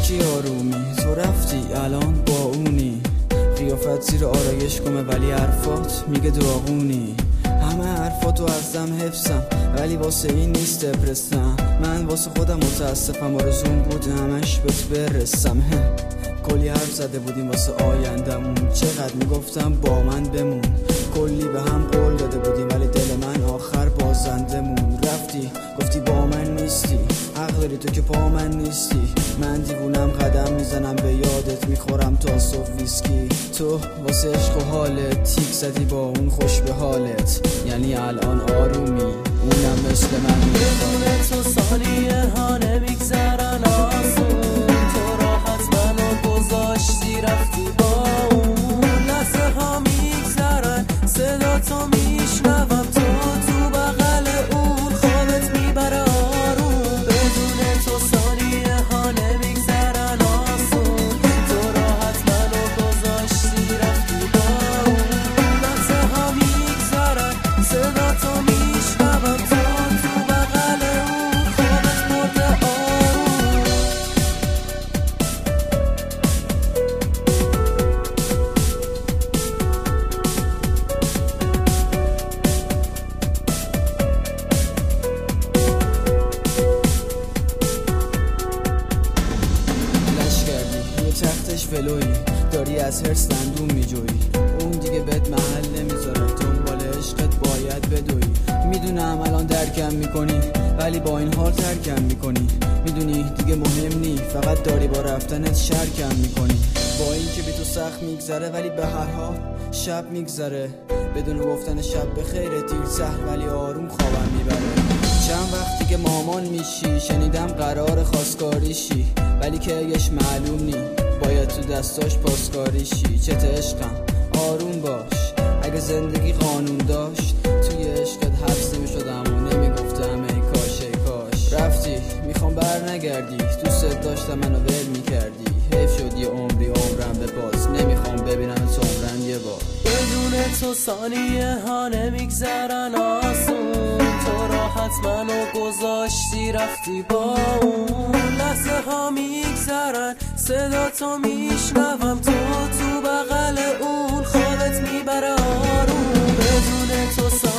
یکی آرومی، تو رفتی الان با اونی. قیافت زیر آرایش گمه ولی حرفات میگه داغونی. همه حرفاتو ازم حفظم ولی واسه این نیست دپرسم. من واسه خودم متاسفم، آرزوم بود همش بهت برسم. کلی حرف زده بودیم واسه آیندمون، چقدر میگفتم با من بمون. کلی به هم قول داده بودیم ولی دل من آخر بازنده مون. رفتی گفتی با من نیستی، حق داری تو که پا من نیستی. من دیوونم قدم میزنم به یادت، میخورم تا صبح ویسکی. تو واسه عشق و حالت تیک زدی با اون خوش به حالت، یعنی الان آرومی اونم مثل من. بدون تو ثانیه ها نمیگذرن آسون، تو راحت منو گذاشتی رفتی با اون. لحظه ها میگذرن صدا تو میشنوم، تو بغل اون خوابت میبره آروم. بدون تو ثانیه ها نمیگذرن آسون، تو راحت منو گذاشتی رفتی با اون. لحظه ها میگذرن صدا تو میشنوم، تو بغل اون خوابت مرده آروم. تختش ولویی داری از هرس دندون میجویی. اون دیگه بهت محل نمیذاره، دنبال عشقت باید بدویی. میدونم الان درکم میکنی ولی با این حال ترکم میکنی. میدونی دیگه مهم نی، فقط داری با رفتنت شرکم میکنی. با این که بی تو سخت میگذره ولی به هر حال شب میگذره. بدون گفتن شب به خیر دیر سحر ولی آروم خوابم میبره. چند وقتی که مامان میشی، شنیدم قرار خواستگاریشی ولی که ایش معلوم نی، باید تو دستاش پاسکاریشی. چت عشقم آروم باش، اگه زندگی قانون داشت توی عشقت حبس نمیشدم و نمیگفتم ای کاش ای کاش. رفتی میخوام بر نگردی، دوست داشتم منو ول میکردی. حیف شد یه عمری عمرم به باز، نمیخوام ببینم تو عمرم یه بار. بدون تو ثانیه ها نمیگذرن آسون، تو راحت منو گذاشتی رفتی با اون. لحظه ها میگذرن صدا تو میشنوم، تو بغل اون خوابت میبره آروم. بدون تو